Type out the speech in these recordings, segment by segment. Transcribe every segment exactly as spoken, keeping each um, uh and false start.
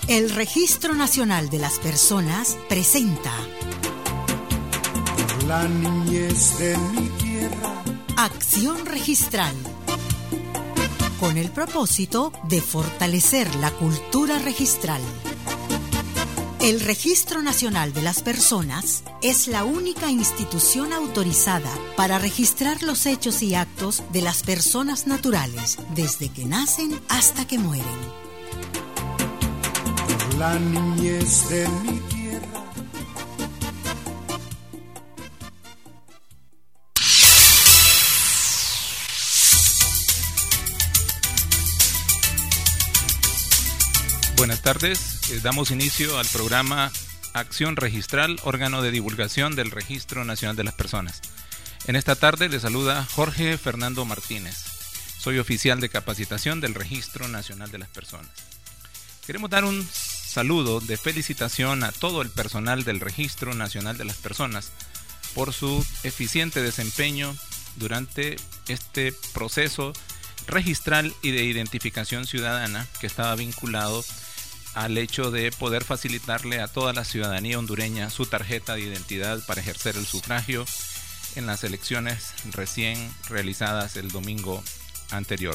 El Registro Nacional de las Personas presenta Por la niñez de mi tierra, Acción Registral, con el propósito de fortalecer la cultura registral. El Registro Nacional de las Personas es la única institución autorizada para registrar los hechos y actos de las personas naturales desde que nacen hasta que mueren. por la niñez de mi tierra. Buenas tardes, eh, damos inicio al programa Acción Registral, órgano de divulgación del Registro Nacional de las Personas. En esta tarde le saluda Jorge Fernando Martínez. Soy oficial de capacitación del Registro Nacional de las Personas. Queremos dar un saludo de felicitación a todo el personal del Registro Nacional de las Personas por su eficiente desempeño durante este proceso registral y de identificación ciudadana que estaba vinculado al hecho de poder facilitarle a toda la ciudadanía hondureña su tarjeta de identidad para ejercer el sufragio en las elecciones recién realizadas el domingo anterior.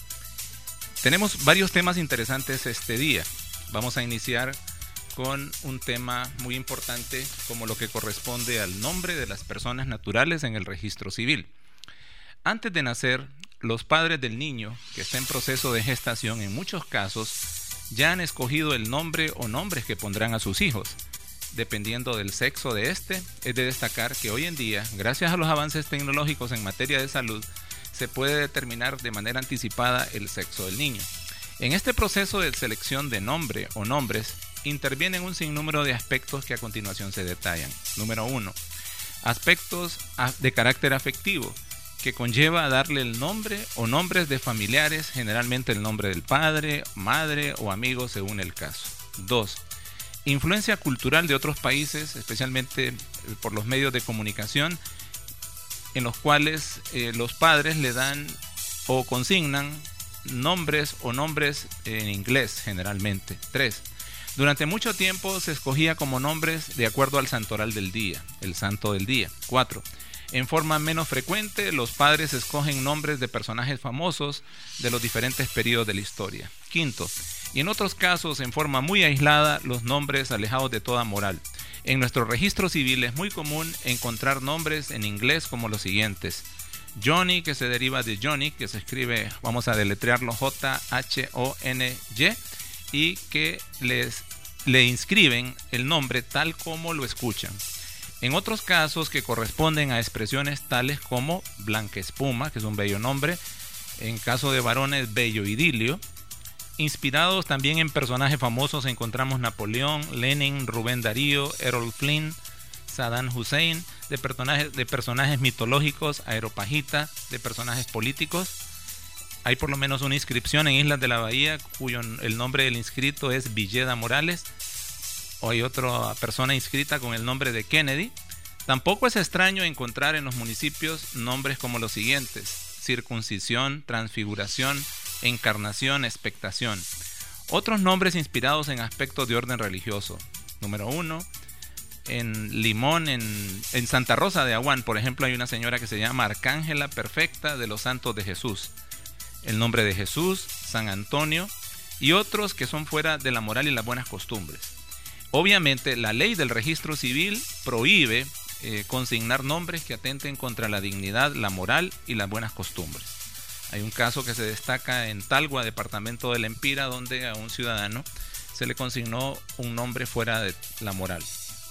Tenemos varios temas interesantes este día. Vamos a iniciar con un tema muy importante como lo que corresponde al nombre de las personas naturales en el registro civil. Antes de nacer, los padres del niño que está en proceso de gestación en muchos casos ya han escogido el nombre o nombres que pondrán a sus hijos. Dependiendo del sexo de este, es de destacar que hoy en día, gracias a los avances tecnológicos en materia de salud, se puede determinar de manera anticipada el sexo del niño. En este proceso de selección de nombre o nombres, intervienen un sinnúmero de aspectos que a continuación se detallan. Número uno, aspectos de carácter afectivo, que conlleva darle el nombre o nombres de familiares, generalmente el nombre del padre, madre o amigo según el caso. Dos, influencia cultural de otros países, especialmente por los medios de comunicación, en los cuales eh, los padres le dan o consignan nombres o nombres en inglés generalmente. Tres, durante mucho tiempo se escogía como nombres de acuerdo al santoral del día, el santo del día. Cuatro, en forma menos frecuente, los padres escogen nombres de personajes famosos de los diferentes periodos de la historia. Quinto, y en otros casos, en forma muy aislada, los nombres alejados de toda moral. En nuestro registro civil es muy común encontrar nombres en inglés como los siguientes. Johnny, que se deriva de Johnny, que se escribe, vamos a deletrearlo, J H O N Y, y que les, le inscriben el nombre tal como lo escuchan. En otros casos que corresponden a expresiones tales como Blanca Espuma, que es un bello nombre, en caso de varones, Bello Idilio. Inspirados también en personajes famosos encontramos Napoleón, Lenin, Rubén Darío, Errol Flynn, Saddam Hussein, de personajes, de personajes mitológicos, Aeropagita, de personajes políticos. Hay por lo menos una inscripción en Islas de la Bahía cuyo el nombre del inscrito es Villeda Morales. O hay otra persona inscrita con el nombre de Kennedy. Tampoco es extraño encontrar en los municipios nombres como los siguientes: circuncisión, transfiguración, encarnación, expectación. Otros nombres inspirados en aspectos de orden religioso. Número uno, en Limón, en, en Santa Rosa de Aguán, por ejemplo, hay una señora que se llama Arcángela Perfecta de los Santos de Jesús. El nombre de Jesús, San Antonio, y otros que son fuera de la moral y las buenas costumbres. Obviamente, la ley del registro civil prohíbe eh, consignar nombres que atenten contra la dignidad, la moral y las buenas costumbres. Hay un caso que se destaca en Talgua, departamento del Empira, donde a un ciudadano se le consignó un nombre fuera de la moral.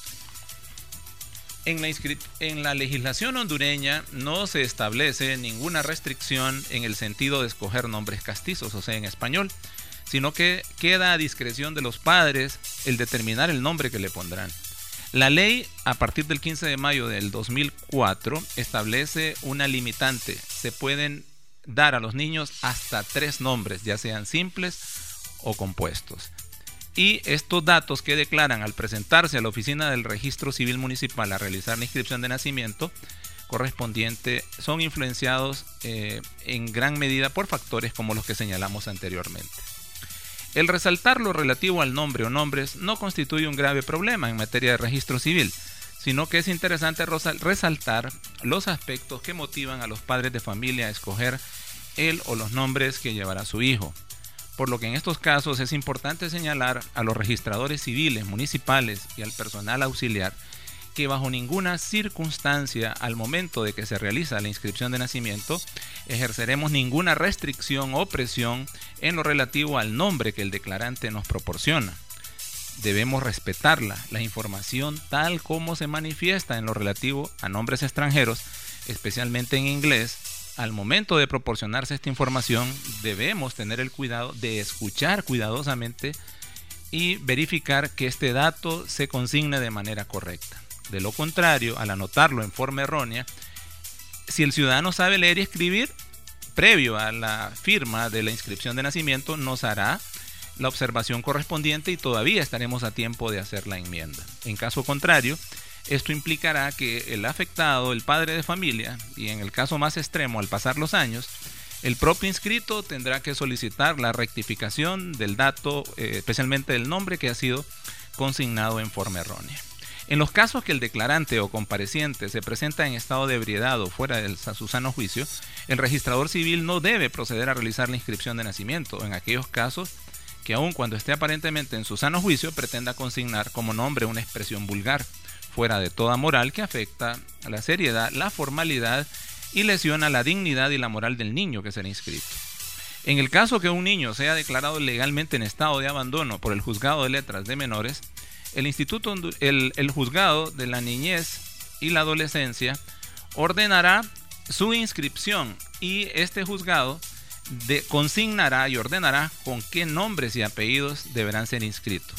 En la, inscri- en la legislación hondureña no se establece ninguna restricción en el sentido de escoger nombres castizos, o sea, en español, sino que queda a discreción de los padres el determinar el nombre que le pondrán. La ley, a partir del quince de mayo del dos mil cuatro, establece una limitante. Se pueden dar a los niños hasta tres nombres, ya sean simples o compuestos. Y estos datos que declaran al presentarse a la oficina del registro civil municipal a realizar la inscripción de nacimiento correspondiente son influenciados eh, en gran medida por factores como los que señalamos anteriormente. El resaltar lo relativo al nombre o nombres no constituye un grave problema en materia de registro civil, sino que es interesante resaltar los aspectos que motivan a los padres de familia a escoger el o los nombres que llevará su hijo. Por lo que en estos casos es importante señalar a los registradores civiles, municipales y al personal auxiliar que bajo ninguna circunstancia al momento de que se realiza la inscripción de nacimiento ejerceremos ninguna restricción o presión en lo relativo al nombre que el declarante nos proporciona. Debemos respetarla, la información tal como se manifiesta en lo relativo a nombres extranjeros, especialmente en inglés. Al momento de proporcionarse esta información debemos tener el cuidado de escuchar cuidadosamente y verificar que este dato se consigne de manera correcta. De lo contrario, al anotarlo en forma errónea, si el ciudadano sabe leer y escribir, previo a la firma de la inscripción de nacimiento, nos hará la observación correspondiente y todavía estaremos a tiempo de hacer la enmienda. En caso contrario, esto implicará que el afectado, el padre de familia, y en el caso más extremo, al pasar los años, el propio inscrito tendrá que solicitar la rectificación del dato, eh, especialmente del nombre que ha sido consignado en forma errónea. En los casos que el declarante o compareciente se presenta en estado de ebriedad o fuera de su sano juicio, el registrador civil no debe proceder a realizar la inscripción de nacimiento en aquellos casos que aun cuando esté aparentemente en su sano juicio pretenda consignar como nombre una expresión vulgar, fuera de toda moral que afecta a la seriedad, la formalidad y lesiona la dignidad y la moral del niño que será inscrito. En el caso que un niño sea declarado legalmente en estado de abandono por el Juzgado de Letras de Menores, el Instituto, el, el Juzgado de la Niñez y la Adolescencia ordenará su inscripción y este juzgado de, consignará y ordenará con qué nombres y apellidos deberán ser inscritos.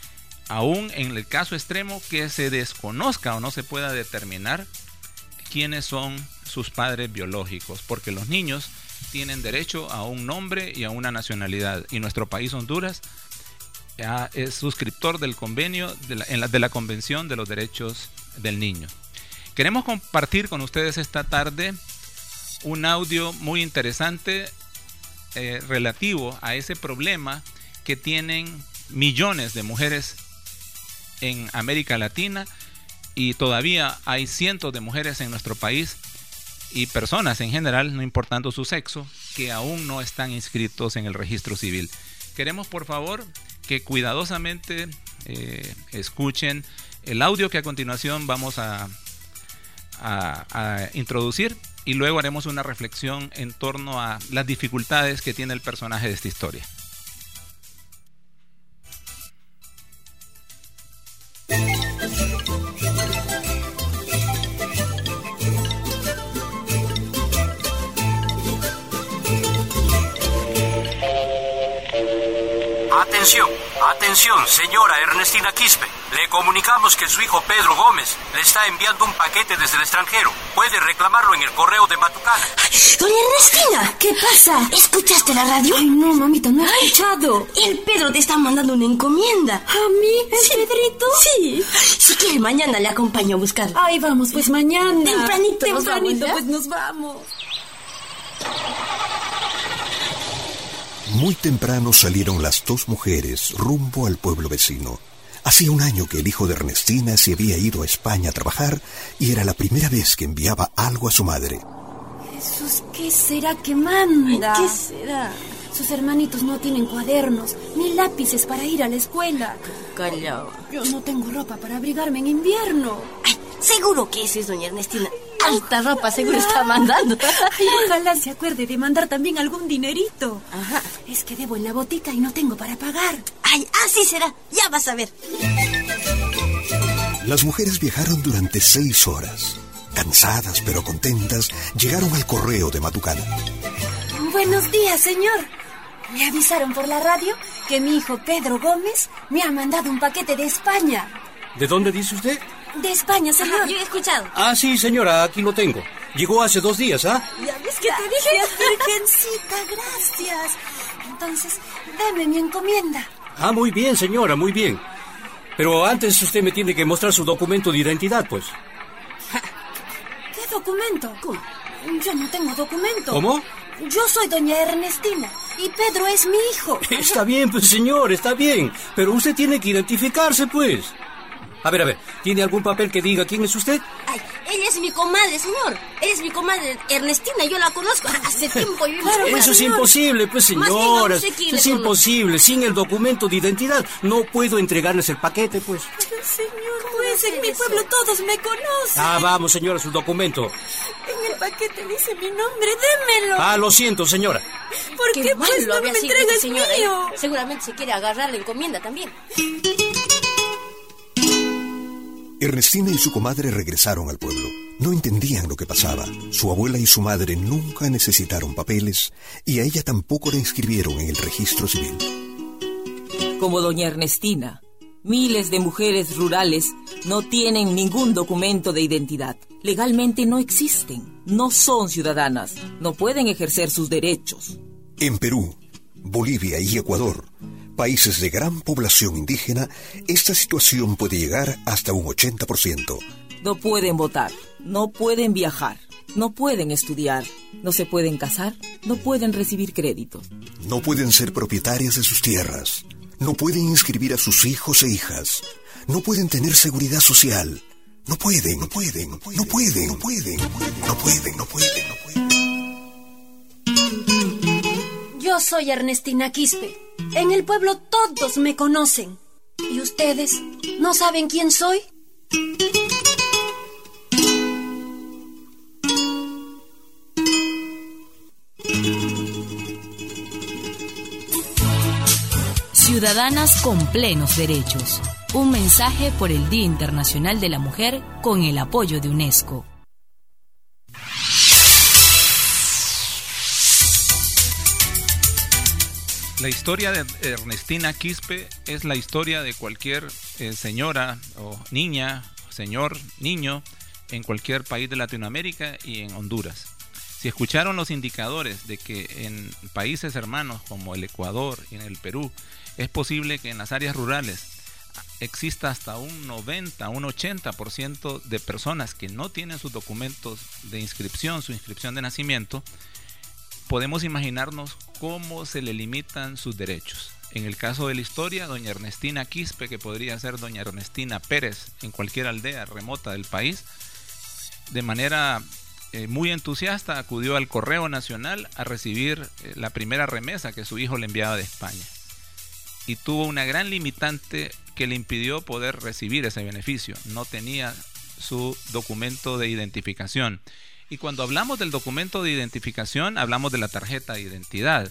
Aún en el caso extremo que se desconozca o no se pueda determinar quiénes son sus padres biológicos, porque los niños tienen derecho a un nombre y a una nacionalidad, y nuestro país, Honduras, ya es suscriptor del convenio de la, en la, de la Convención de los Derechos del Niño. Queremos compartir con ustedes esta tarde un audio muy interesante eh, relativo a ese problema que tienen millones de mujeres en América Latina, y todavía hay cientos de mujeres en nuestro país y personas en general, no importando su sexo, que aún no están inscritos en el registro civil. Queremos, por favor, que cuidadosamente eh, escuchen el audio que a continuación vamos a, a, a introducir, y luego haremos una reflexión en torno a las dificultades que tiene el personaje de esta historia. Atención, atención, señora Ernestina Quispe. Le comunicamos que su hijo Pedro Gómez le está enviando un paquete desde el extranjero. Puede reclamarlo en el correo de Matucana. Doña Ernestina, ¿qué pasa? ¿Escuchaste la radio? Ay, no, mamita, no he escuchado. El Pedro te está mandando una encomienda. ¿A mí? ¿El sí. Pedrito? Sí. Si quiere, mañana le acompaño a buscar. Ay, vamos, pues mañana. Tempranito, Tempranito, nos vamos, pues nos vamos. Muy temprano salieron las dos mujeres rumbo al pueblo vecino. Hacía un año que el hijo de Ernestina se había ido a España a trabajar y era la primera vez que enviaba algo a su madre. Jesús, ¿qué será que manda? ¿Qué será? Sus hermanitos no tienen cuadernos ni lápices para ir a la escuela. Callao. Yo no tengo ropa para abrigarme en invierno. Ay, seguro que ese es doña Ernestina. Alta ropa seguro está mandando. Ay, ojalá se acuerde de mandar también algún dinerito. Ajá. Es que debo en la botica y no tengo para pagar. Ay, así será. Ya vas a ver. Las mujeres viajaron durante seis horas. Cansadas pero contentas, llegaron al correo de Matucana. Buenos días, señor. Me avisaron por la radio que mi hijo Pedro Gómez me ha mandado un paquete de España. ¿De dónde dice usted? De España, señor. Ajá, yo he escuchado. Ah, sí, señora, aquí lo tengo. Llegó hace dos días, ¿ah? Ya ves que te dije, Virgencita, gracias. Entonces, deme mi encomienda. Ah, muy bien, señora, muy bien. Pero antes usted me tiene que mostrar su documento de identidad, pues. ¿Qué documento? ¿Cómo? Yo no tengo documento. ¿Cómo? Yo soy doña Ernestina y Pedro es mi hijo. Está bien, pues, señor, está bien. Pero usted tiene que identificarse, pues. A ver, a ver, ¿tiene algún papel que diga quién es usted? Ay, ella es mi comadre, señor. Ella es mi comadre Ernestina, yo la conozco hace tiempo. Yo Claro, Eso es imposible, pues, señora. Más bien, no sé quién Es le imposible. Sin el documento de identidad no puedo entregarles el paquete, pues. Pero señor juez, en mi pueblo todos me conocen. Ah, vamos, señora, su documento. En el paquete dice mi nombre, démelo. Ah, lo siento, señora. ¿Por qué, Qué pues mal lo no me había sido entregas este señor, mío? ¿eh? Seguramente se quiere agarrar la encomienda también. Ernestina y su comadre regresaron al pueblo. No entendían lo que pasaba. Su abuela y su madre nunca necesitaron papeles y a ella tampoco la inscribieron en el registro civil. Como doña Ernestina, miles de mujeres rurales no tienen ningún documento de identidad. Legalmente no existen, no son ciudadanas, no pueden ejercer sus derechos. En Perú, Bolivia y Ecuador, países de gran población indígena, esta situación puede llegar hasta un ochenta por ciento. No pueden votar, no pueden viajar, no pueden estudiar, no se pueden casar, no pueden recibir crédito. No pueden ser propietarias de sus tierras, no pueden inscribir a sus hijos e hijas, no pueden tener seguridad social, no pueden, no pueden, no pueden, no pueden, no pueden, no pueden, no pueden, no pueden, no pueden. Yo soy Ernestina Quispe. En el pueblo todos me conocen. ¿Y ustedes no saben quién soy? Ciudadanas con plenos derechos. Un mensaje por el Día Internacional de la Mujer con el apoyo de UNESCO. La historia de Ernestina Quispe es la historia de cualquier eh, señora o niña, señor, niño en cualquier país de Latinoamérica y en Honduras. Si escucharon los indicadores de que en países hermanos como el Ecuador y en el Perú es posible que en las áreas rurales exista hasta un noventa, un ochenta por ciento de personas que no tienen sus documentos de inscripción, su inscripción de nacimiento, podemos imaginarnos cómo se le limitan sus derechos. En el caso de la historia, doña Ernestina Quispe, que podría ser doña Ernestina Pérez en cualquier aldea remota del país, de manera eh, muy entusiasta acudió al Correo Nacional a recibir eh, la primera remesa que su hijo le enviaba de España. Y tuvo una gran limitante que le impidió poder recibir ese beneficio. No tenía su documento de identificación. Y cuando hablamos del documento de identificación, hablamos de la tarjeta de identidad.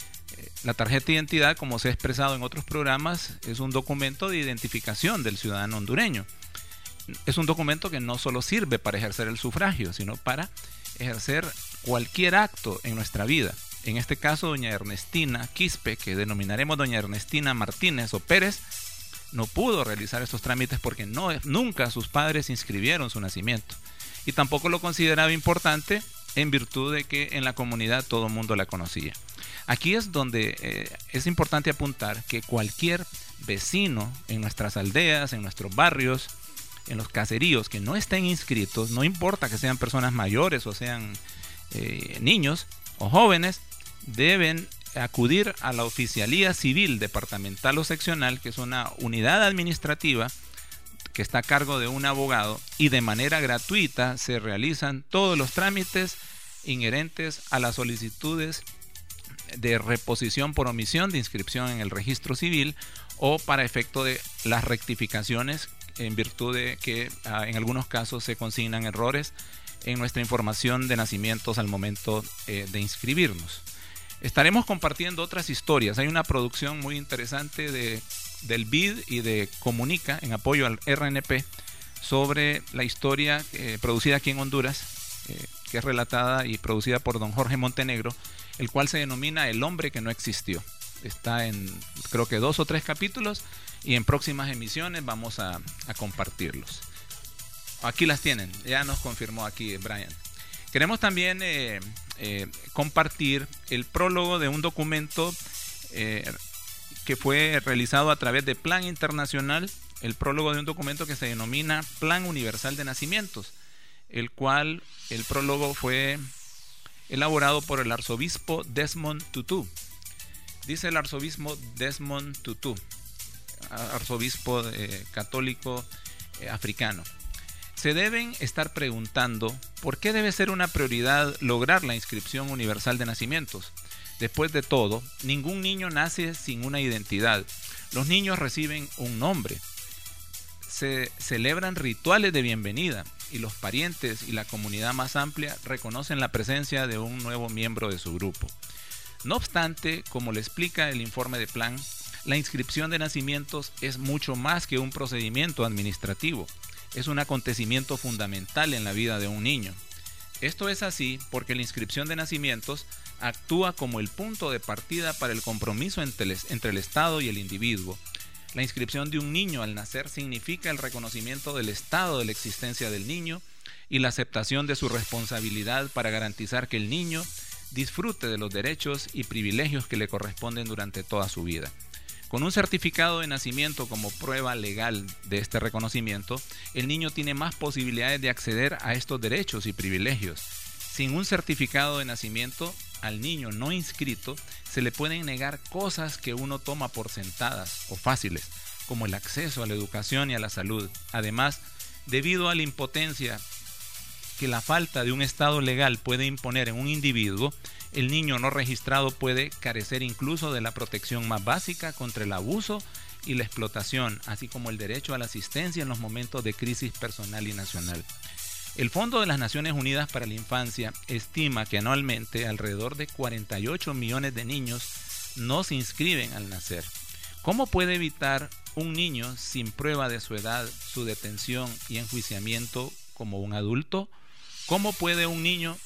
La tarjeta de identidad, como se ha expresado en otros programas, es un documento de identificación del ciudadano hondureño. Es un documento que no solo sirve para ejercer el sufragio, sino para ejercer cualquier acto en nuestra vida. En este caso, doña Ernestina Quispe, que denominaremos doña Ernestina Martínez o Pérez, no pudo realizar estos trámites porque no, nunca sus padres inscribieron su nacimiento. Y tampoco lo consideraba importante en virtud de que en la comunidad todo el mundo la conocía. Aquí es donde eh, es importante apuntar que cualquier vecino en nuestras aldeas, en nuestros barrios, en los caseríos que no estén inscritos, no importa que sean personas mayores o sean eh, niños o jóvenes, deben acudir a la Oficialía Civil Departamental o Seccional, que es una unidad administrativa que está a cargo de un abogado, y de manera gratuita se realizan todos los trámites inherentes a las solicitudes de reposición por omisión de inscripción en el registro civil o para efecto de las rectificaciones en virtud de que ah, en algunos casos se consignan errores en nuestra información de nacimientos al momento eh, de inscribirnos. Estaremos compartiendo otras historias. Hay una producción muy interesante de del B I D y de Comunica en apoyo al R N P sobre la historia eh, producida aquí en Honduras, eh, que es relatada y producida por don Jorge Montenegro, el cual se denomina El hombre que no existió. Está en creo que dos o tres capítulos y en próximas emisiones vamos a, a compartirlos. Aquí las tienen, ya nos confirmó aquí Brian. Queremos también eh, eh, compartir el prólogo de un documento eh, que fue realizado a través de Plan Internacional, el prólogo de un documento que se denomina Plan Universal de Nacimientos, el cual el prólogo fue elaborado por el arzobispo Desmond Tutu. Dice el arzobispo Desmond Tutu, arzobispo eh, católico eh, africano: se deben estar preguntando por qué debe ser una prioridad lograr la inscripción universal de nacimientos. Después de todo, ningún niño nace sin una identidad. Los niños reciben un nombre. Se celebran rituales de bienvenida y los parientes y la comunidad más amplia reconocen la presencia de un nuevo miembro de su grupo. No obstante, como le explica el informe de Plan, la inscripción de nacimientos es mucho más que un procedimiento administrativo. Es un acontecimiento fundamental en la vida de un niño. Esto es así porque la inscripción de nacimientos actúa como el punto de partida para el compromiso entre el, entre el Estado y el individuo. La inscripción de un niño al nacer significa el reconocimiento del estado de la existencia del niño y la aceptación de su responsabilidad para garantizar que el niño disfrute de los derechos y privilegios que le corresponden durante toda su vida. Con un certificado de nacimiento como prueba legal de este reconocimiento, el niño tiene más posibilidades de acceder a estos derechos y privilegios. Sin un certificado de nacimiento, al niño no inscrito se le pueden negar cosas que uno toma por sentadas o fáciles, como el acceso a la educación y a la salud. Además, debido a la impotencia que la falta de un estado legal puede imponer en un individuo, el niño no registrado puede carecer incluso de la protección más básica contra el abuso y la explotación, así como el derecho a la asistencia en los momentos de crisis personal y nacional. El Fondo de las Naciones Unidas para la Infancia estima que anualmente alrededor de cuarenta y ocho millones de niños no se inscriben al nacer. ¿Cómo puede evitar un niño sin prueba de su edad, su detención y enjuiciamiento como un adulto? ¿Cómo puede un niño,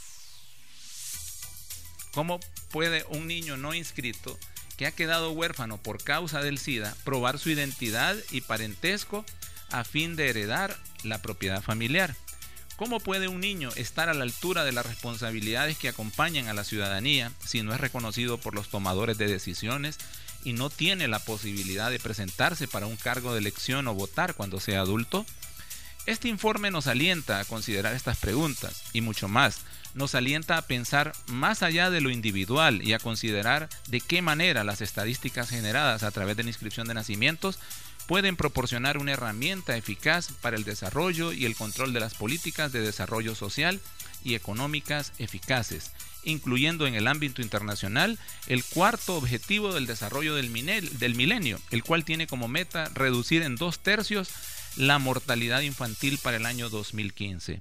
cómo puede un niño no inscrito que ha quedado huérfano por causa del SIDA probar su identidad y parentesco a fin de heredar la propiedad familiar? ¿Cómo puede un niño estar a la altura de las responsabilidades que acompañan a la ciudadanía si no es reconocido por los tomadores de decisiones y no tiene la posibilidad de presentarse para un cargo de elección o votar cuando sea adulto? Este informe nos alienta a considerar estas preguntas y mucho más. Nos alienta a pensar más allá de lo individual y a considerar de qué manera las estadísticas generadas a través de la inscripción de nacimientos pueden proporcionar una herramienta eficaz para el desarrollo y el control de las políticas de desarrollo social y económicas eficaces, incluyendo en el ámbito internacional el cuarto objetivo del desarrollo del, minel, del milenio, el cual tiene como meta reducir en dos tercios la mortalidad infantil para el año dos mil quince.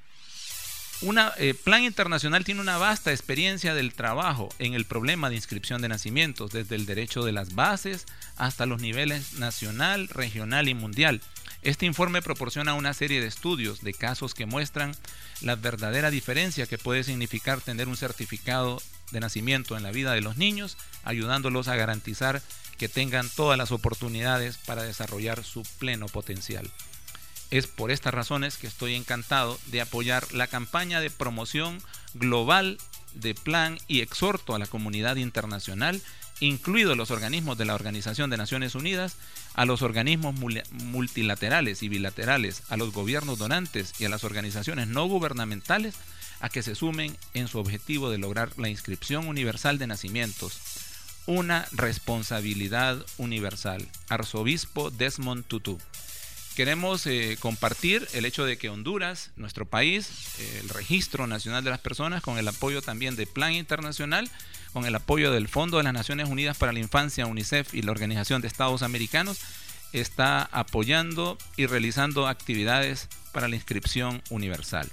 Una, eh, Plan Internacional tiene una vasta experiencia del trabajo en el problema de inscripción de nacimientos, desde el derecho de las bases hasta los niveles nacional, regional y mundial. Este informe proporciona una serie de estudios de casos que muestran la verdadera diferencia que puede significar tener un certificado de nacimiento en la vida de los niños, ayudándolos a garantizar que tengan todas las oportunidades para desarrollar su pleno potencial. Es por estas razones que estoy encantado de apoyar la campaña de promoción global de Plan y exhorto a la comunidad internacional, incluidos los organismos de la Organización de Naciones Unidas, a los organismos multilaterales y bilaterales, a los gobiernos donantes y a las organizaciones no gubernamentales a que se sumen en su objetivo de lograr la inscripción universal de nacimientos, una responsabilidad universal. Arzobispo Desmond Tutu. Queremos eh, compartir el hecho de que Honduras, nuestro país, eh, el Registro Nacional de las Personas, con el apoyo también de Plan Internacional, con el apoyo del Fondo de las Naciones Unidas para la Infancia, UNICEF y la Organización de Estados Americanos, está apoyando y realizando actividades para la inscripción universal.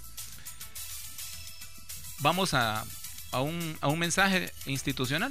Vamos a, a, un, a un mensaje institucional.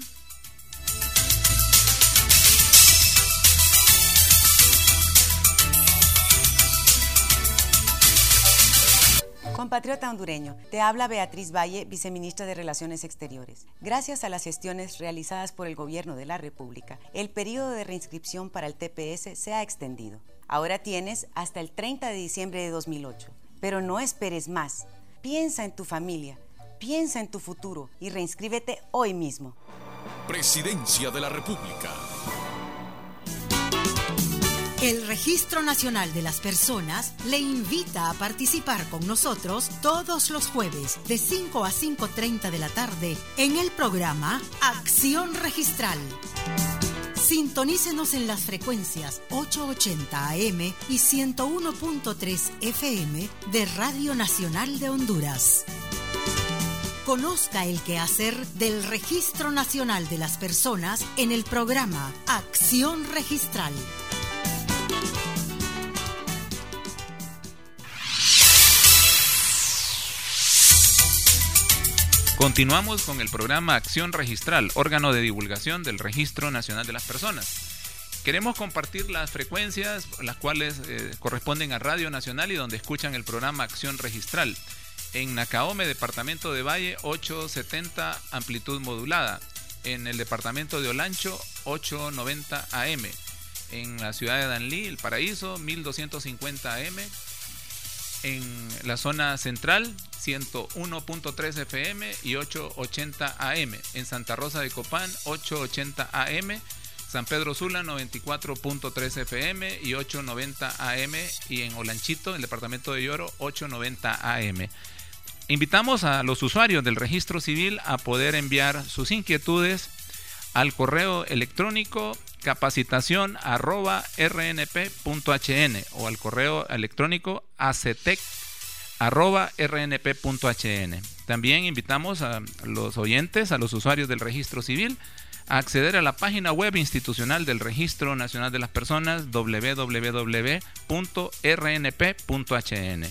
Compatriota hondureño, te habla Beatriz Valle, viceministra de Relaciones Exteriores. Gracias a las gestiones realizadas por el Gobierno de la República, el periodo de reinscripción para el T P S se ha extendido. Ahora tienes hasta el treinta de diciembre de dos mil ocho. Pero no esperes más. Piensa en tu familia, piensa en tu futuro y reinscríbete hoy mismo. Presidencia de la República. El Registro Nacional de las Personas le invita a participar con nosotros todos los jueves de cinco a cinco y treinta de la tarde en el programa Acción Registral. Sintonícenos en las frecuencias ochocientos ochenta A M y ciento uno punto tres F M de Radio Nacional de Honduras. Conozca el quehacer del Registro Nacional de las Personas en el programa Acción Registral. Continuamos con el programa Acción Registral, órgano de divulgación del Registro Nacional de las Personas. Queremos compartir las frecuencias, las cuales eh, corresponden a Radio Nacional y donde escuchan el programa Acción Registral. En Nacaome, departamento de Valle, ochocientos setenta, amplitud modulada. En el departamento de Olancho, ochocientos noventa A M. En la ciudad de Danlí, El Paraíso, mil doscientos cincuenta A M. En la zona central, ciento uno punto tres F M y ochocientos ochenta A M. En Santa Rosa de Copán, ochocientos ochenta A M. San Pedro Sula, noventa y cuatro punto tres F M y ochocientos noventa A M. Y en Olanchito, en el departamento de Lloro, ochocientos noventa A M. Invitamos a los usuarios del Registro Civil a poder enviar sus inquietudes al correo electrónico capacitación arroba rnp.hn o al correo electrónico acetec arroba rnp.hn. También invitamos a los oyentes, a los usuarios del Registro Civil, a acceder a la página web institucional del Registro Nacional de las Personas, doble u doble u doble u punto r n p punto h n.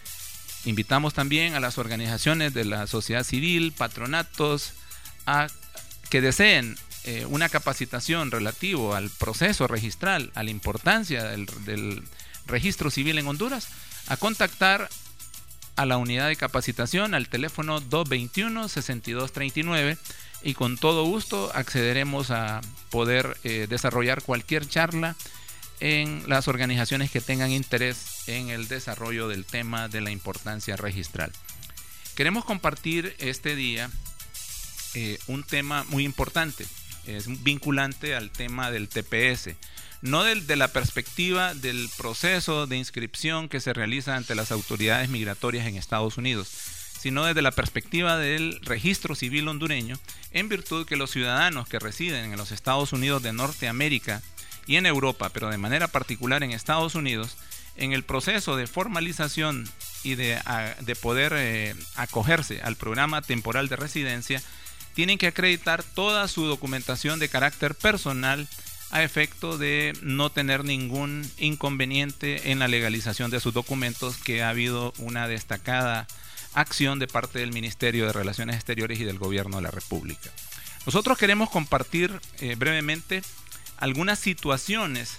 Invitamos también a las organizaciones de la sociedad civil, patronatos, a que deseen eh, una capacitación relativo al proceso registral, a la importancia del, del registro civil en Honduras, a contactar a la unidad de capacitación al teléfono dos veintiuno, sesenta y dos treinta y nueve y con todo gusto accederemos a poder eh, desarrollar cualquier charla en las organizaciones que tengan interés en el desarrollo del tema de la importancia registral. Queremos compartir este día eh, un tema muy importante, es vinculante al tema del T P S, no del, de la perspectiva del proceso de inscripción que se realiza ante las autoridades migratorias en Estados Unidos, sino desde la perspectiva del registro civil hondureño, en virtud que los ciudadanos que residen en los Estados Unidos de Norteamérica y en Europa, pero de manera particular en Estados Unidos, en el proceso de formalización y de, a, de poder eh, acogerse al programa temporal de residencia, tienen que acreditar toda su documentación de carácter personal a efecto de no tener ningún inconveniente en la legalización de sus documentos, que ha habido una destacada acción de parte del Ministerio de Relaciones Exteriores y del Gobierno de la República. Nosotros queremos compartir eh, brevemente algunas situaciones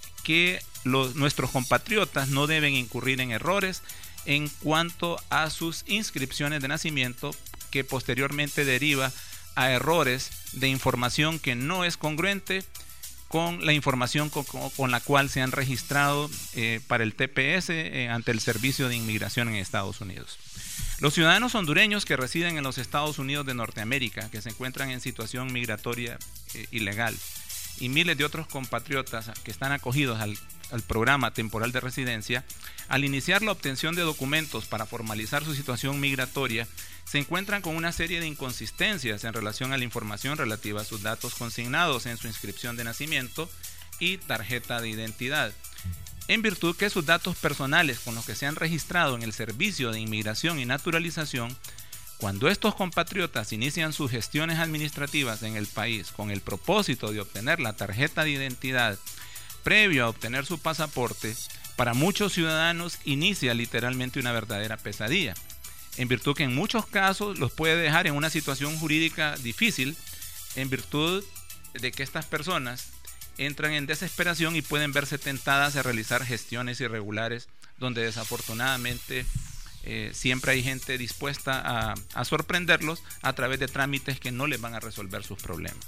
que los, nuestros compatriotas no deben incurrir en errores en cuanto a sus inscripciones de nacimiento, que posteriormente deriva a errores de información que no es congruente con la información con, con la cual se han registrado eh, para el T P S eh, ante el Servicio de Inmigración en Estados Unidos. Los ciudadanos hondureños que residen en los Estados Unidos de Norteamérica, que se encuentran en situación migratoria eh, ilegal, y miles de otros compatriotas que están acogidos al, al programa temporal de residencia, al iniciar la obtención de documentos para formalizar su situación migratoria, se encuentran con una serie de inconsistencias en relación a la información relativa a sus datos consignados en su inscripción de nacimiento y tarjeta de identidad, en virtud que sus datos personales con los que se han registrado en el Servicio de Inmigración y Naturalización, cuando estos compatriotas inician sus gestiones administrativas en el país con el propósito de obtener la tarjeta de identidad previo a obtener su pasaporte, para muchos ciudadanos inicia literalmente una verdadera pesadilla, en virtud que en muchos casos los puede dejar en una situación jurídica difícil, en virtud de que estas personas entran en desesperación y pueden verse tentadas a realizar gestiones irregulares, donde desafortunadamente Eh, siempre hay gente dispuesta a, a sorprenderlos a través de trámites que no les van a resolver sus problemas.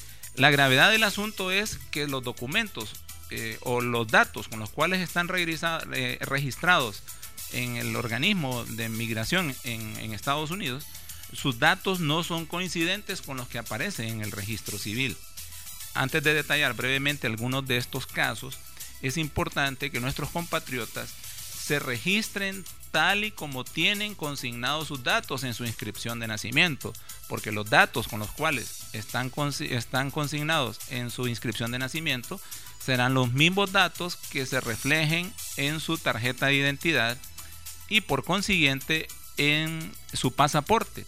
La gravedad del asunto es que los documentos eh, o los datos con los cuales están eh, registrados en el organismo de migración en, en Estados Unidos, sus datos no son coincidentes con los que aparecen en el registro civil. Antes de detallar brevemente algunos de estos casos, es importante que nuestros compatriotas se registren tal y como tienen consignados sus datos en su inscripción de nacimiento, porque los datos con los cuales están, están consignados en su inscripción de nacimiento serán los mismos datos que se reflejen en su tarjeta de identidad y por consiguiente en su pasaporte.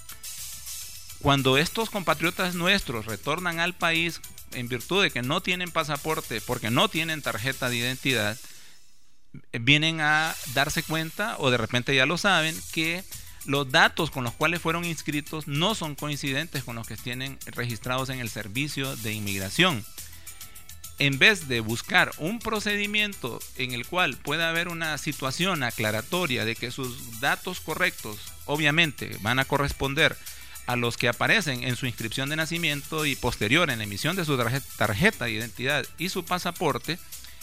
Cuando estos compatriotas nuestros retornan al país en virtud de que no tienen pasaporte porque no tienen tarjeta de identidad, vienen a darse cuenta, o de repente ya lo saben, que los datos con los cuales fueron inscritos no son coincidentes con los que tienen registrados en el servicio de inmigración. En vez de buscar un procedimiento en el cual pueda haber una situación aclaratoria de que sus datos correctos obviamente van a corresponder a los que aparecen en su inscripción de nacimiento y posterior en la emisión de su tarjeta de identidad y su pasaporte,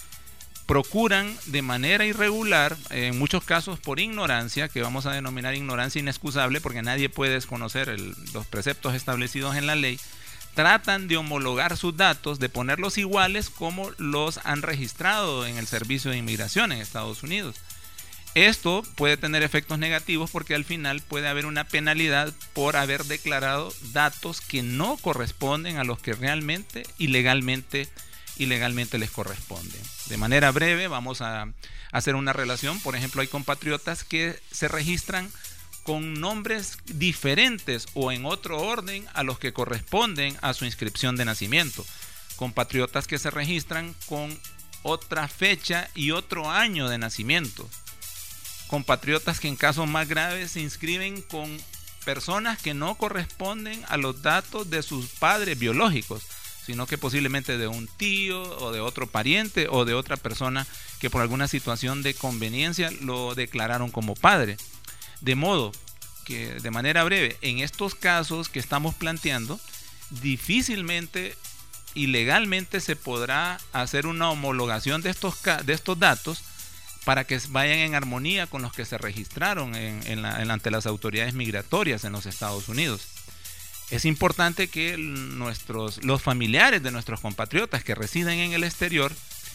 procuran de manera irregular, en muchos casos por ignorancia, que vamos a denominar ignorancia inexcusable porque nadie puede desconocer el, los preceptos establecidos en la ley, tratan de homologar sus datos, de ponerlos iguales como los han registrado en el servicio de inmigración en Estados Unidos. Esto puede tener efectos negativos porque al final puede haber una penalidad por haber declarado datos que no corresponden a los que realmente y legalmente, y legalmente les corresponden. De manera breve vamos a hacer una relación. Por ejemplo, hay compatriotas que se registran con nombres diferentes o en otro orden a los que corresponden a su inscripción de nacimiento. Compatriotas que se registran con otra fecha y otro año de nacimiento. Compatriotas que en casos más graves se inscriben con personas que no corresponden a los datos de sus padres biológicos, sino que posiblemente de un tío o de otro pariente o de otra persona que por alguna situación de conveniencia lo declararon como padre. De modo que, de manera breve, en estos casos que estamos planteando, difícilmente y legalmente se podrá hacer una homologación de estos, de estos datos para que vayan en armonía con los que se registraron en, en la, en, ante las autoridades migratorias en los Estados Unidos. Es importante que nuestros, los familiares de nuestros compatriotas que residen en el exterior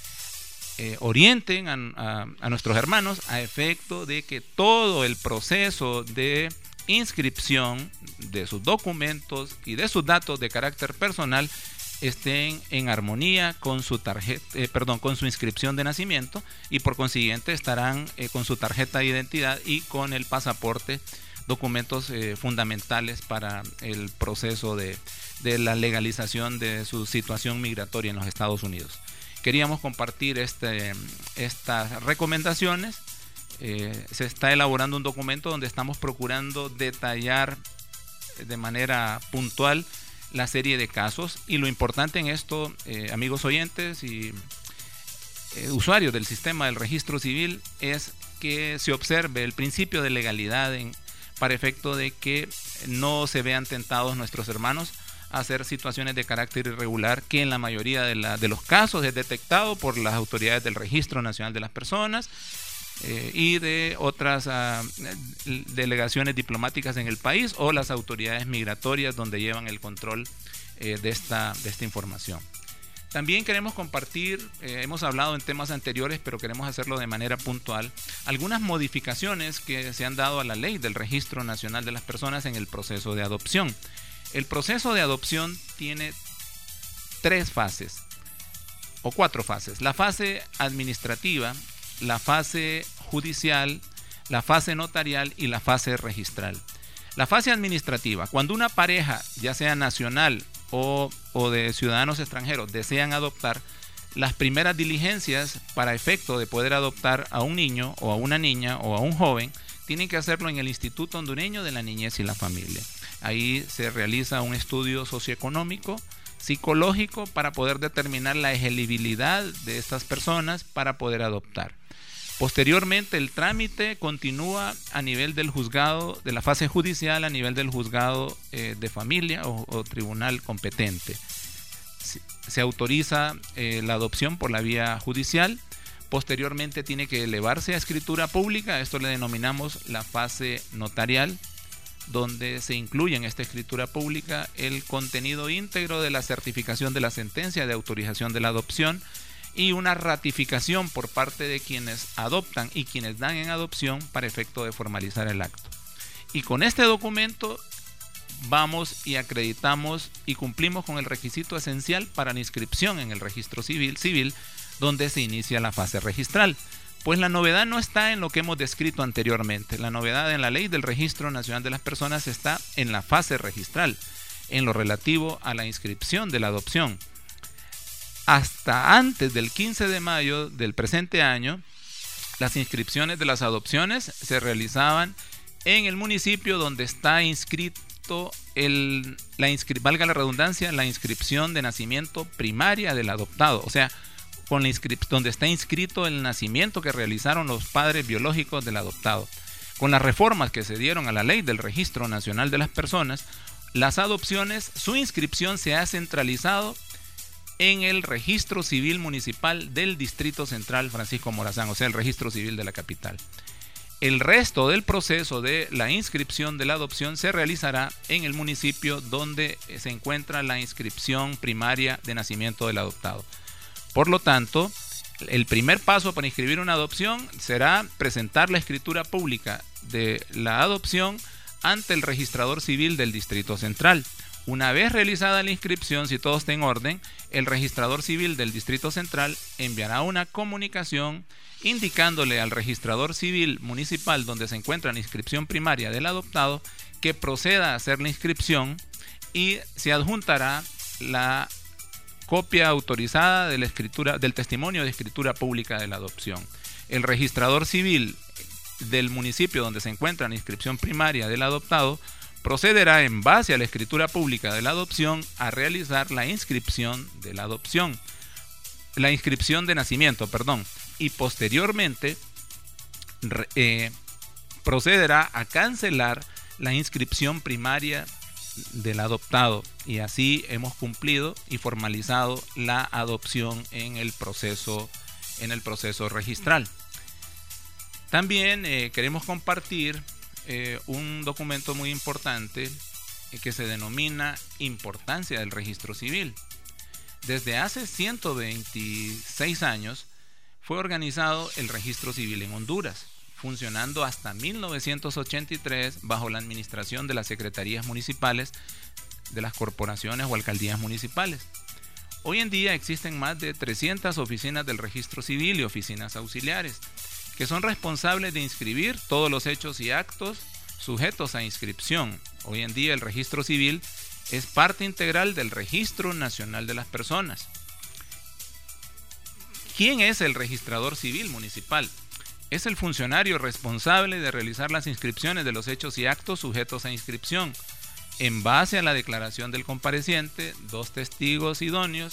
eh, orienten a, a, a nuestros hermanos a efecto de que todo el proceso de inscripción de sus documentos y de sus datos de carácter personal estén en armonía con su tarjeta, eh, perdón, con su inscripción de nacimiento, y por consiguiente estarán eh, con su tarjeta de identidad y con el pasaporte, documentos eh, fundamentales para el proceso de, de la legalización de su situación migratoria en los Estados Unidos. Queríamos compartir este, estas recomendaciones. Eh, se está elaborando un documento donde estamos procurando detallar de manera puntual la serie de casos, y lo importante en esto, eh, amigos oyentes y eh, usuarios del sistema del registro civil, es que se observe el principio de legalidad en, para efecto de que no se vean tentados nuestros hermanos a hacer situaciones de carácter irregular, que en la mayoría de, la, de los casos es detectado por las autoridades del Registro Nacional de las Personas eh, y de otras uh, delegaciones diplomáticas en el país o las autoridades migratorias donde llevan el control eh, de, esta, de esta información. También queremos compartir, eh, hemos hablado en temas anteriores, pero queremos hacerlo de manera puntual, algunas modificaciones que se han dado a la ley del Registro Nacional de las Personas en el proceso de adopción. El proceso de adopción tiene tres fases, o cuatro fases. La fase administrativa, la fase judicial, la fase notarial y la fase registral. La fase administrativa, cuando una pareja, ya sea nacional o, o de ciudadanos extranjeros, desean adoptar, las primeras diligencias para efecto de poder adoptar a un niño o a una niña o a un joven, tienen que hacerlo en el Instituto Hondureño de la Niñez y la Familia. Ahí se realiza un estudio socioeconómico, psicológico, para poder determinar la elegibilidad de estas personas para poder adoptar. Posteriormente, el trámite continúa a nivel del juzgado, de la fase judicial, a nivel del juzgado eh, de familia o, o tribunal competente. Se, se autoriza eh, la adopción por la vía judicial. Posteriormente tiene que elevarse a escritura pública. Esto le denominamos la fase notarial, donde se incluye en esta escritura pública el contenido íntegro de la certificación de la sentencia de autorización de la adopción y una ratificación por parte de quienes adoptan y quienes dan en adopción para efecto de formalizar el acto. Y con este documento vamos y acreditamos y cumplimos con el requisito esencial para la inscripción en el registro civil, civil donde se inicia la fase registral. Pues la novedad no está en lo que hemos descrito anteriormente. La novedad en la ley del Registro Nacional de las Personas está en la fase registral, en lo relativo a la inscripción de la adopción. Hasta antes del quince de mayo del presente año, las inscripciones de las adopciones se realizaban en el municipio donde está inscrito, el, la inscri- valga la redundancia, la inscripción de nacimiento primaria del adoptado, o sea, con la inscrip- donde está inscrito el nacimiento que realizaron los padres biológicos del adoptado. Con las reformas que se dieron a la ley del Registro Nacional de las Personas, las adopciones, su inscripción se ha centralizado en el Registro Civil Municipal del Distrito Central Francisco Morazán, o sea, el Registro Civil de la capital. El resto del proceso de la inscripción de la adopción se realizará en el municipio donde se encuentra la inscripción primaria de nacimiento del adoptado. Por lo tanto, el primer paso para inscribir una adopción será presentar la escritura pública de la adopción ante el registrador civil del Distrito Central. Una vez realizada la inscripción, si todo está en orden, el registrador civil del Distrito Central enviará una comunicación indicándole al registrador civil municipal donde se encuentra la inscripción primaria del adoptado que proceda a hacer la inscripción y se adjuntará la copia autorizada de la escritura, del testimonio de escritura pública de la adopción. El registrador civil del municipio donde se encuentra la inscripción primaria del adoptado procederá en base a la escritura pública de la adopción a realizar la inscripción de la adopción, la inscripción de nacimiento, perdón, y posteriormente eh, procederá a cancelar la inscripción primaria del adoptado y así hemos cumplido y formalizado la adopción en el proceso, en el proceso registral. También eh, queremos compartir Eh, un documento muy importante eh, que se denomina Importancia del Registro Civil. Desde hace ciento veintiséis años fue organizado el Registro Civil en Honduras, funcionando hasta mil novecientos ochenta y tres bajo la administración de las secretarías municipales de las corporaciones o alcaldías municipales. Hoy en día existen más de trescientas oficinas del Registro Civil y oficinas auxiliares, que son responsables de inscribir todos los hechos y actos sujetos a inscripción. Hoy en día el registro civil es parte integral del Registro Nacional de las Personas. ¿Quién es el registrador civil municipal? Es el funcionario responsable de realizar las inscripciones de los hechos y actos sujetos a inscripción, en base a la declaración del compareciente, dos testigos idóneos,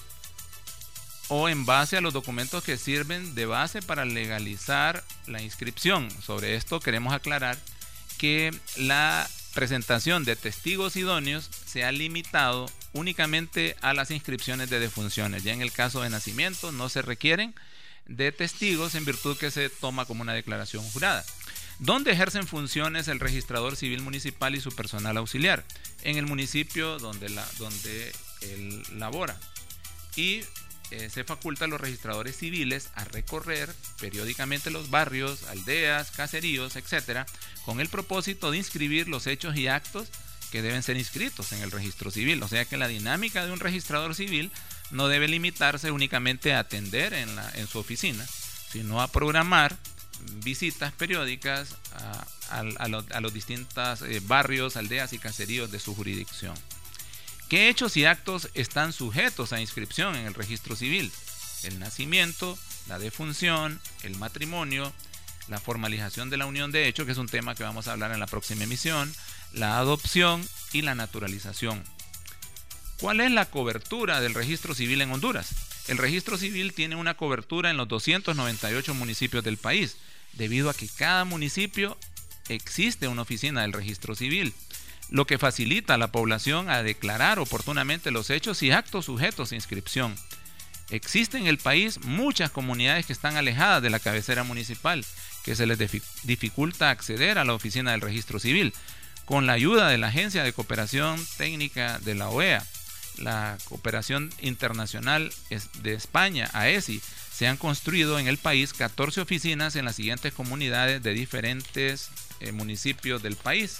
o en base a los documentos que sirven de base para legalizar la inscripción. Sobre esto queremos aclarar que la presentación de testigos idóneos se ha limitado únicamente a las inscripciones de defunciones. Ya en el caso de nacimiento no se requieren de testigos en virtud que se toma como una declaración jurada. ¿Dónde ejercen funciones el registrador civil municipal y su personal auxiliar? En el municipio donde, la, donde él labora. Y Eh, se faculta a los registradores civiles a recorrer periódicamente los barrios, aldeas, caseríos, etcétera, con el propósito de inscribir los hechos y actos que deben ser inscritos en el registro civil. O sea que la dinámica de un registrador civil no debe limitarse únicamente a atender en, la, en su oficina, sino a programar visitas periódicas a, a, a, lo, a los distintos eh, barrios, aldeas y caseríos de su jurisdicción. ¿Qué hechos y actos están sujetos a inscripción en el registro civil? El nacimiento, la defunción, el matrimonio, la formalización de la unión de hecho, que es un tema que vamos a hablar en la próxima emisión, la adopción y la naturalización. ¿Cuál es la cobertura del registro civil en Honduras? El registro civil tiene una cobertura en los doscientos noventa y ocho municipios del país, debido a que cada municipio existe una oficina del registro civil, lo que facilita a la población a declarar oportunamente los hechos y actos sujetos a inscripción. Existen en el país muchas comunidades que están alejadas de la cabecera municipal, que se les dificulta acceder a la oficina del registro civil. Con la ayuda de la Agencia de Cooperación Técnica de la O E A, la Cooperación Internacional de España, A E S I, se han construido en el país catorce oficinas en las siguientes comunidades de diferentes eh, municipios del país.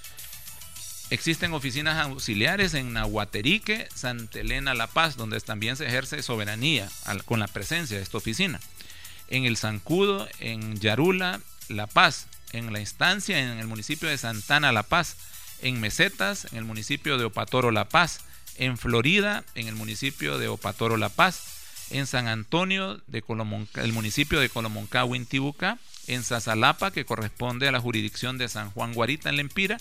Existen oficinas auxiliares en Nahuaterique, Santa Elena, La Paz, donde también se ejerce soberanía al, con la presencia de esta oficina. En El Zancudo, en Yarula, La Paz. En La Instancia, en el municipio de Santana, La Paz. En Mesetas, en el municipio de Opatoro, La Paz. En Florida, en el municipio de Opatoro, La Paz. En San Antonio, de Colomonca, el municipio de Colomoncagua, Intibucá. En Zazalapa, que corresponde a la jurisdicción de San Juan Guarita, en Lempira.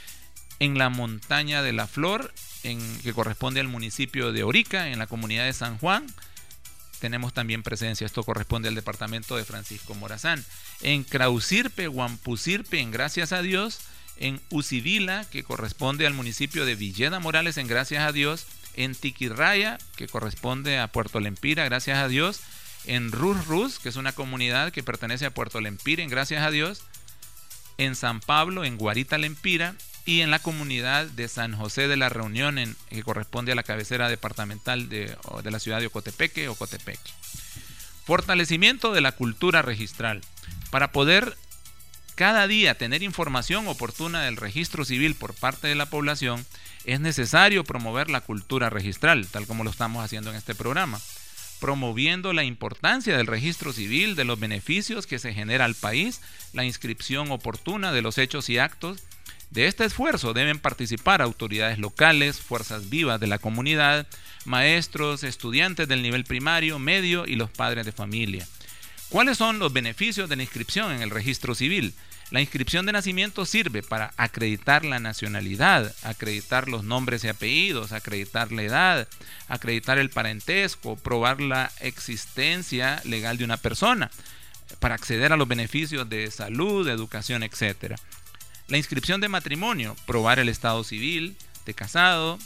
En la montaña de la Flor, en, que corresponde al municipio de Orica, en la comunidad de San Juan, tenemos también presencia. Esto corresponde al departamento de Francisco Morazán. En Krausirpe, Huampusirpe, en Gracias a Dios. En Usivila, que corresponde al municipio de Villeda Morales, en Gracias a Dios. En Tiquirraya, que corresponde a Puerto Lempira, Gracias a Dios. En Rus Rus, que es una comunidad que pertenece a Puerto Lempira, en Gracias a Dios. En San Pablo, en Guarita Lempira. Y en la comunidad de San José de la Reunión, en, que corresponde a la cabecera departamental de, de la ciudad de Ocotepeque, Ocotepeque. Fortalecimiento de la cultura registral. Para poder cada día tener información oportuna del registro civil por parte de la población, es necesario promover la cultura registral, tal como lo estamos haciendo en este programa, promoviendo la importancia del registro civil, de los beneficios que se genera al país, la inscripción oportuna de los hechos y actos. De este esfuerzo deben participar autoridades locales, fuerzas vivas de la comunidad, maestros, estudiantes del nivel primario, medio y los padres de familia. ¿Cuáles son los beneficios de la inscripción en el registro civil? La inscripción de nacimiento sirve para acreditar la nacionalidad, acreditar los nombres y apellidos, acreditar la edad, acreditar el parentesco, probar la existencia legal de una persona, para acceder a los beneficios de salud, educación, etcétera. La inscripción de matrimonio, probar el estado civil de casado,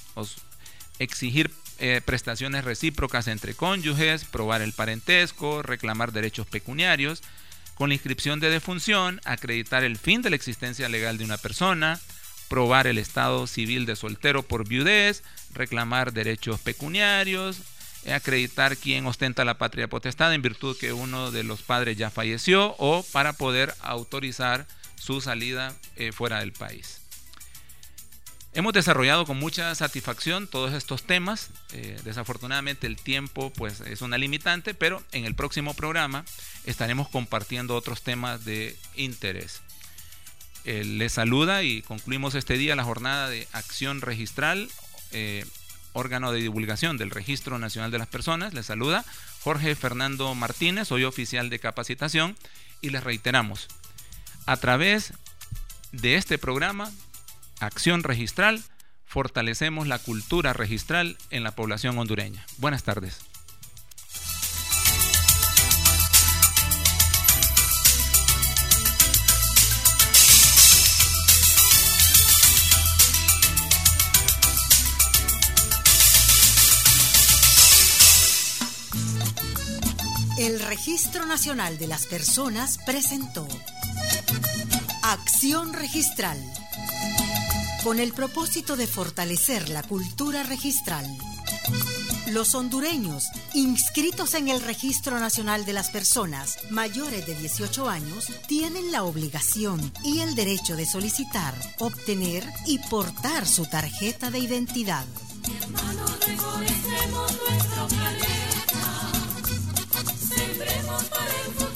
exigir eh, prestaciones recíprocas entre cónyuges, probar el parentesco, reclamar derechos pecuniarios. Con la inscripción de defunción, acreditar el fin de la existencia legal de una persona, probar el estado civil de soltero por viudez, reclamar derechos pecuniarios, eh, acreditar quién ostenta la patria potestad en virtud que uno de los padres ya falleció o para poder autorizar su salida eh, fuera del país. Hemos desarrollado con mucha satisfacción todos estos temas. Eh, desafortunadamente el tiempo pues, es una limitante, pero en el próximo programa estaremos compartiendo otros temas de interés. Eh, les saluda y concluimos este día la jornada de Acción Registral, eh, órgano de divulgación del Registro Nacional de las Personas. Les saluda Jorge Fernando Martínez, soy oficial de capacitación y les reiteramos, a través de este programa, Acción Registral, fortalecemos la cultura registral en la población hondureña. Buenas tardes. El Registro Nacional de las Personas presentó Acción Registral, con el propósito de fortalecer la cultura registral. Los hondureños inscritos en el Registro Nacional de las Personas mayores de dieciocho años tienen la obligación y el derecho de solicitar, obtener y portar su tarjeta de identidad. Hermanos, reforestemos nuestro planeta, sembremos para el futuro.